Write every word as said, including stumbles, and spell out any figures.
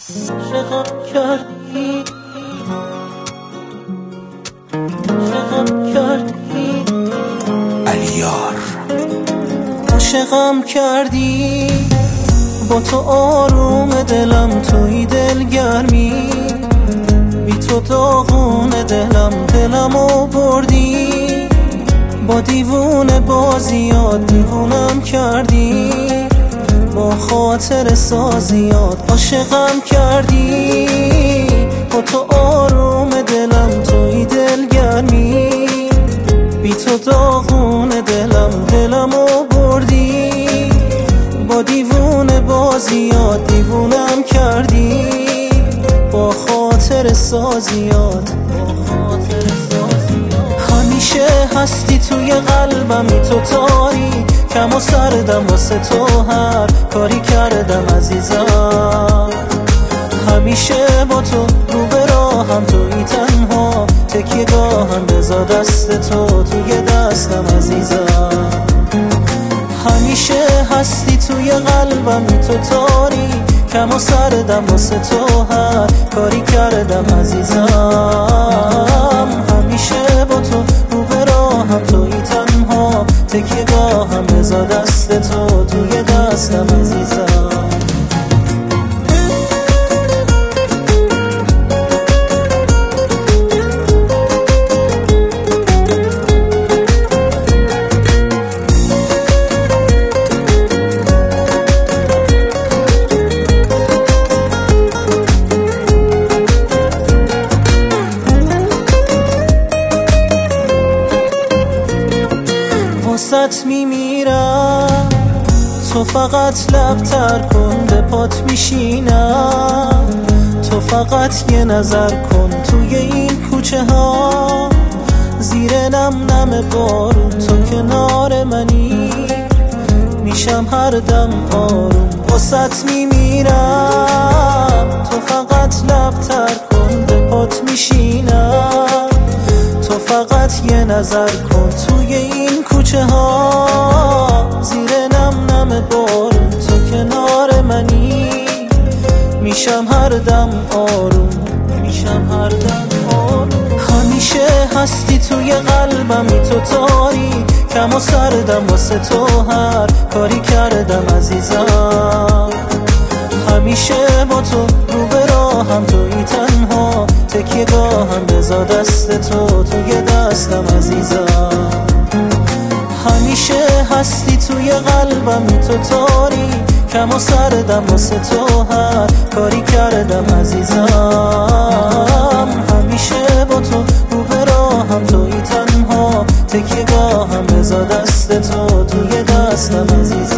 عاشقم کردی، عاشقم کردی علیار. عاشقم کردی با تو آروم دلم، توی دلگرمی بی تو داغون دلم، دلمو بردی با دیوونه بازیات، دیوونم کردی با خاطر سازیات. عاشقم کردی با تو آروم دلم، توی دلگرمی بی تو داغون دلم، دلمو بردی با دیوونه بازیات، دیوونم کردی با خاطر سازیات. همیشه هستی توی قلبمی، تو تاری کم و سردم واسه تو هر کاری کردم عزیزم. همیشه با تو رو به راهم، توی تنها تکیه گاهم، بذار دست تو توی دستم عزیزم. همیشه هستی توی قلبمی، تو تاری کم و سردم واسه تو هر کاری کردم عزیزم. همیشه با تو رو به راهم، توی تنها تکیه گاهم، بذار دست تو توی دستم عزیزم. واسط میمیرم، تو فقط لب تر کن، به پات میشینم، تو فقط یه نظر کن توی این کوچه ها، زیر نم نم بارون تو کنار منی، میشم هر دم آروم. واسط میمیرم، تو فقط لب تر کن، به پات میشینم، تو فقط یه نظر کن توی این کوچه ها، زیر نم نم بارون تو کنار منی، میشم هر دم آروم، میشم هر دم آروم. همیشه هستی توی قلبمی، تو تاری کم و سردم واسه تو هر کاری کردم عزیزم. همیشه با تو رو به راهم، توی تنها تکیه گاهم، بذار دست تو توی دستم عزیزم. همیشه هستی توی قلبمی، تو تاری کم و سردم واسه تو هر کاری کردم عزیزم. همیشه با تو رو به راهم، توی تنها تکیه گاهم، بذار دست تو توی دستم عزیزم.